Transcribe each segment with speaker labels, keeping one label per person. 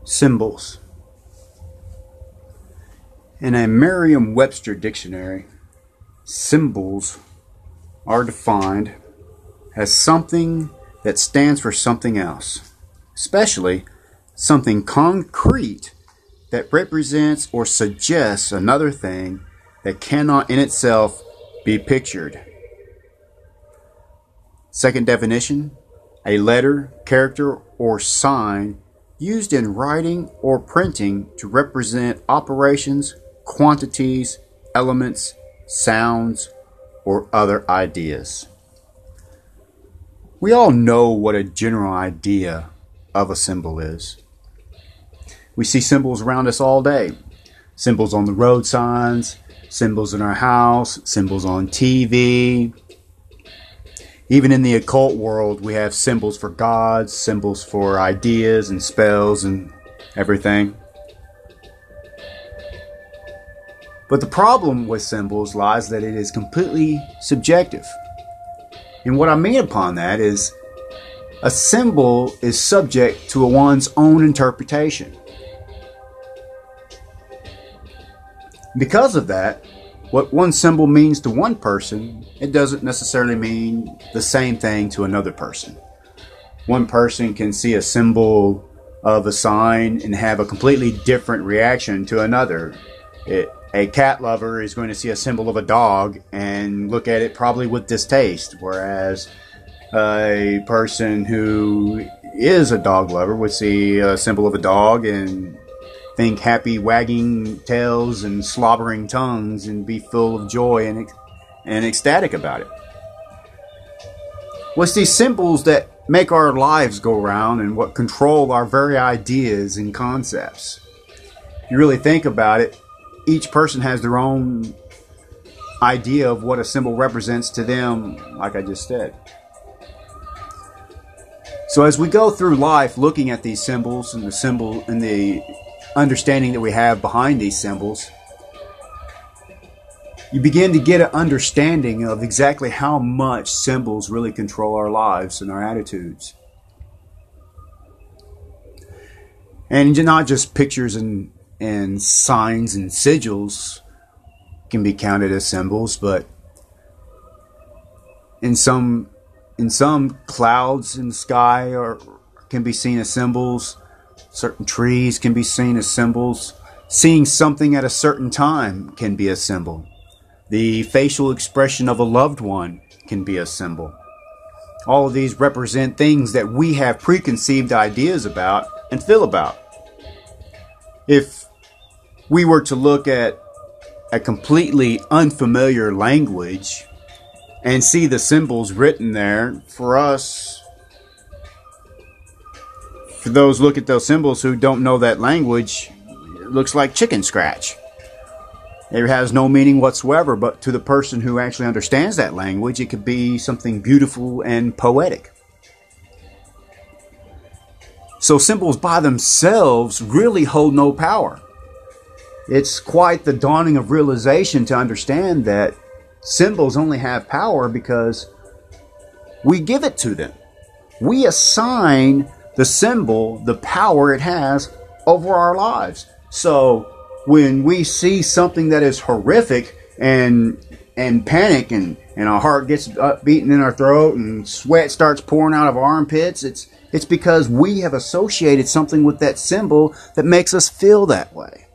Speaker 1: Symbols. In a Merriam-Webster dictionary, symbols are defined as something that stands for something else, especially something concrete that represents or suggests another thing that cannot in itself be pictured. Second definition, a letter, character, or sign used in writing or printing to represent operations, quantities, elements, sounds, or other ideas. We all know what a general idea of a symbol is. We see symbols around us all day. Symbols on the road signs, symbols in our house, symbols on TV. Even in the occult world, we have symbols for gods, symbols for ideas and spells and everything. But the problem with symbols lies that it is completely subjective. And what I mean upon that is a symbol is subject to one's own interpretation. Because of that, what one symbol means to one person, it doesn't necessarily mean the same thing to another person. One person can see a symbol of a sign and have a completely different reaction to another. A cat lover is going to see a symbol of a dog and look at it probably with distaste, whereas a person who is a dog lover would see a symbol of a dog and think happy wagging tails and slobbering tongues and be full of joy and ecstatic about it. Well, it's these symbols that make our lives go round and what control our very ideas and concepts. If you really think about it, each person has their own idea of what a symbol represents to them, like I just said. So as we go through life looking at these symbols and the understanding that we have behind these symbols, you begin to get an understanding of exactly how much symbols really control our lives and our attitudes. And not just pictures and signs and sigils can be counted as symbols, but in some clouds in the sky can be seen as symbols. Certain trees can be seen as symbols. Seeing something at a certain time can be a symbol. The facial expression of a loved one can be a symbol. All of these represent things that we have preconceived ideas about and feel about. If we were to look at a completely unfamiliar language and see the symbols written there, for those look at those symbols who don't know that language, it looks like chicken scratch. It has no meaning whatsoever, but to the person who actually understands that language, it could be something beautiful and poetic. So symbols by themselves really hold no power. It's quite the dawning of realization to understand that symbols only have power because we give it to them. We assign the symbol the power it has over our lives. So when we see something that is horrific and panic and our heart gets beating in our throat and sweat starts pouring out of our armpits, it's because we have associated something with that symbol that makes us feel that way.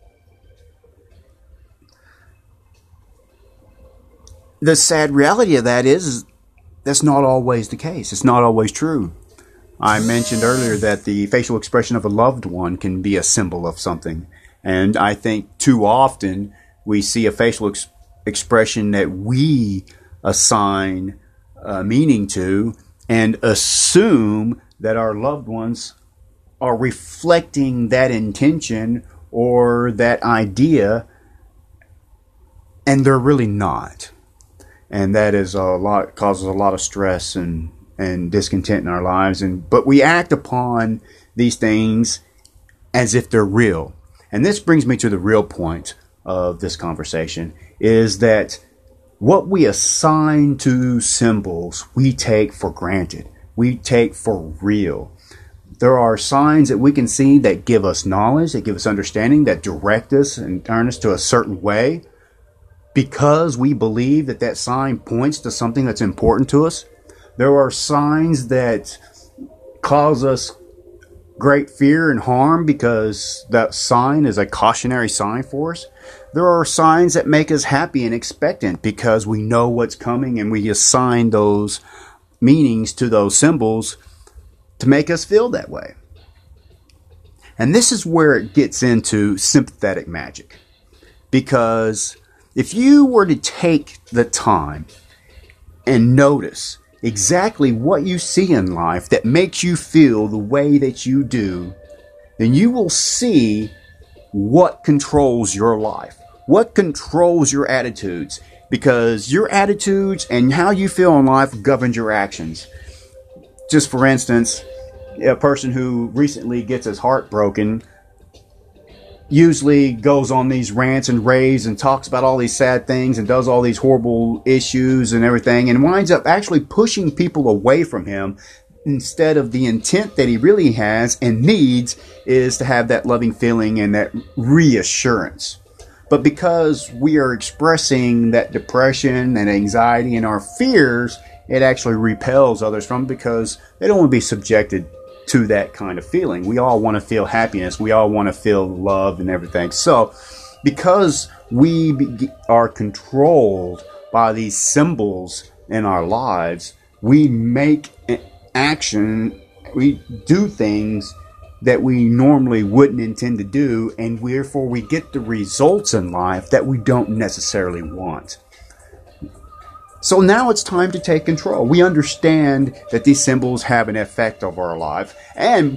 Speaker 1: The sad reality of that is that's not always the case. It's not always true. I mentioned earlier that the facial expression of a loved one can be a symbol of something. And I think too often we see a facial expression that we assign meaning to and assume that our loved ones are reflecting that intention or that idea, and they're really not. And that is causes a lot of stress and discontent in our lives. But we act upon these things as if they're real. And this brings me to the real point of this conversation, is that what we assign to symbols, we take for granted. We take for real. There are signs that we can see that give us knowledge, that give us understanding, that direct us and turn us to a certain way because we believe that that sign points to something that's important to us. There are signs that cause us great fear and harm because that sign is a cautionary sign for us. There are signs that make us happy and expectant because we know what's coming and we assign those meanings to those symbols to make us feel that way. And this is where it gets into sympathetic magic. Because if you were to take the time and notice exactly what you see in life that makes you feel the way that you do, then you will see what controls your life, what controls your attitudes, because your attitudes and how you feel in life governs your actions. Just for instance, a person who recently gets his heart broken usually goes on these rants and raves and talks about all these sad things and does all these horrible issues and everything and winds up actually pushing people away from him instead of the intent that he really has and needs is to have that loving feeling and that reassurance. But because we are expressing that depression and anxiety and our fears, it actually repels others from it because they don't want to be subjected to that kind of feeling. We all want to feel happiness. We all want to feel love and everything. So because we are controlled by these symbols in our lives, we make action, we do things that we normally wouldn't intend to do, and therefore we get the results in life that we don't necessarily want. So now it's time to take control. We understand that these symbols have an effect of our life, and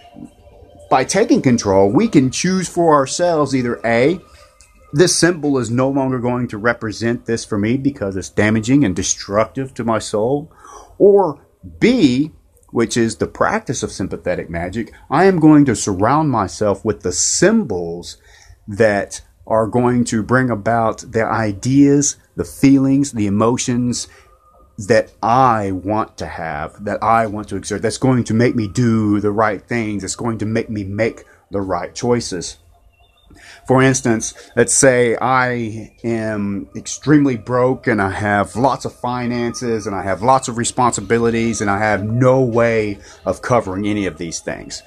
Speaker 1: by taking control, we can choose for ourselves either A, this symbol is no longer going to represent this for me because it's damaging and destructive to my soul, or B, which is the practice of sympathetic magic, I am going to surround myself with the symbols that are going to bring about the ideas, the feelings, the emotions that I want to have, that I want to exert, that's going to make me do the right things, that's going to make me make the right choices. For instance, let's say I am extremely broke and I have lots of finances and I have lots of responsibilities and I have no way of covering any of these things.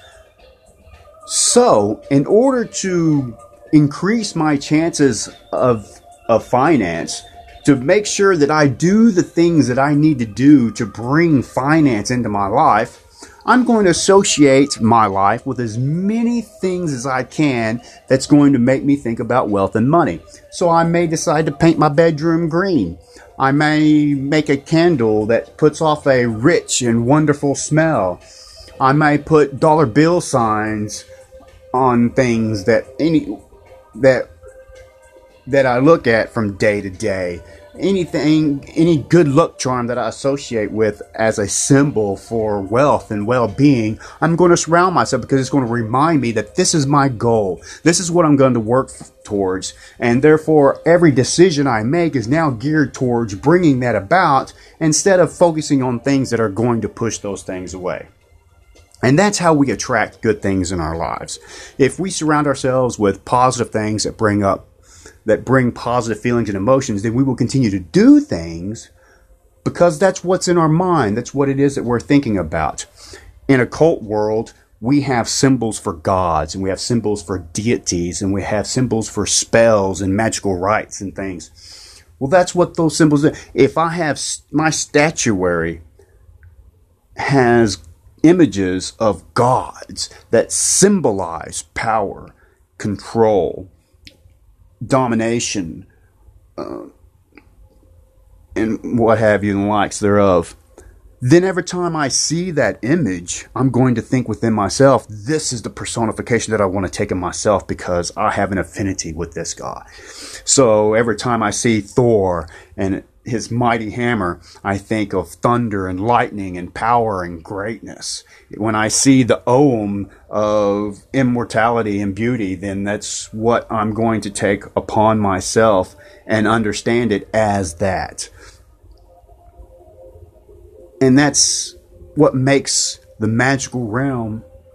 Speaker 1: So, in order to increase my chances of finance, to make sure that I do the things that I need to do to bring finance into my life, I'm going to associate my life with as many things as I can that's going to make me think about wealth and money. So I may decide to paint my bedroom green. I may make a candle that puts off a rich and wonderful smell. I may put dollar bill signs on things that I look at from day to day. Anything, any good luck charm that I associate with as a symbol for wealth and well-being, I'm going to surround myself because it's going to remind me that this is my goal. This is what I'm going to work towards. And therefore, every decision I make is now geared towards bringing that about instead of focusing on things that are going to push those things away. And that's how we attract good things in our lives. If we surround ourselves with positive things that bring positive feelings and emotions, then we will continue to do things because that's what's in our mind. That's what it is that we're thinking about. In a cult world, we have symbols for gods, and we have symbols for deities, and we have symbols for spells and magical rites and things. Well, that's what those symbols are. If I have my statuary has images of gods that symbolize power, control, domination, and what have you, and the likes thereof, then every time I see that image, I'm going to think within myself, this is the personification that I want to take in myself because I have an affinity with this god. So every time I see Thor and his mighty hammer, I think of thunder and lightning and power and greatness. When I see the Om of immortality and beauty, then that's what I'm going to take upon myself and understand it as that. And that's what makes the magical realm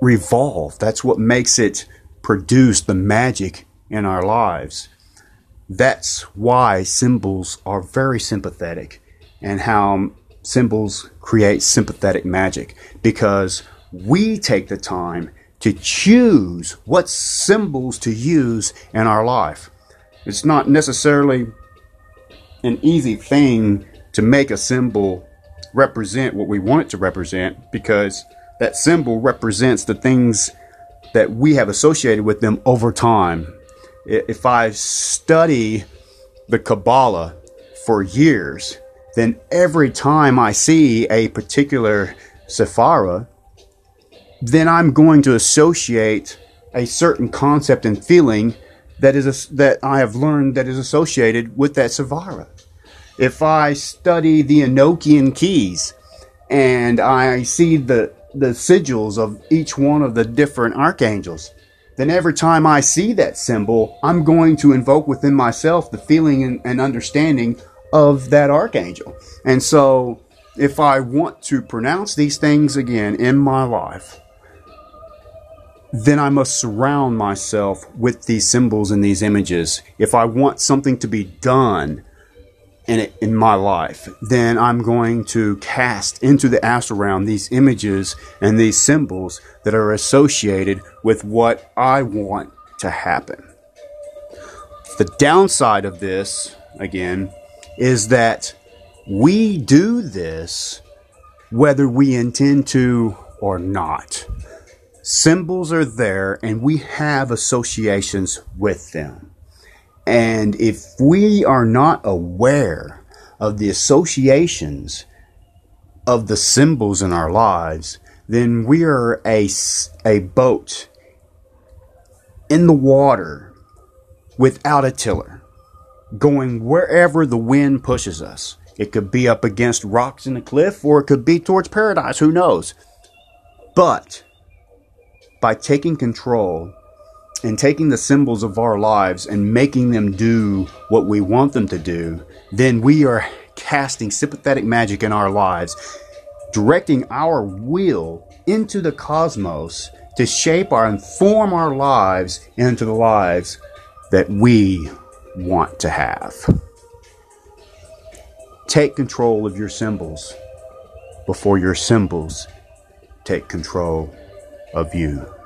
Speaker 1: revolve. That's what makes it produce the magic in our lives. That's why symbols are very sympathetic, and how symbols create sympathetic magic, because we take the time to choose what symbols to use in our life. It's not necessarily an easy thing to make a symbol represent what we want it to represent, because that symbol represents the things that we have associated with them over time. If I study the Kabbalah for years, then every time I see a particular sephira, then I'm going to associate a certain concept and feeling that I have learned that is associated with that sephira. If I study the Enochian keys and I see the sigils of each one of the different archangels, then every time I see that symbol, I'm going to invoke within myself the feeling and understanding of that archangel. And so if I want to pronounce these things again in my life, then I must surround myself with these symbols and these images. If I want something to be done in my life, then I'm going to cast into the astral realm these images and these symbols that are associated with what I want to happen. The downside of this, again, is that we do this whether we intend to or not. Symbols are there and we have associations with them. And if we are not aware of the associations of the symbols in our lives, then we are a boat in the water without a tiller, going wherever the wind pushes us. It could be up against rocks in a cliff, or it could be towards paradise, who knows? But by taking control and taking the symbols of our lives and making them do what we want them to do, then we are casting sympathetic magic in our lives, directing our will into the cosmos to shape and form our lives into the lives that we want to have. Take control of your symbols before your symbols take control of you.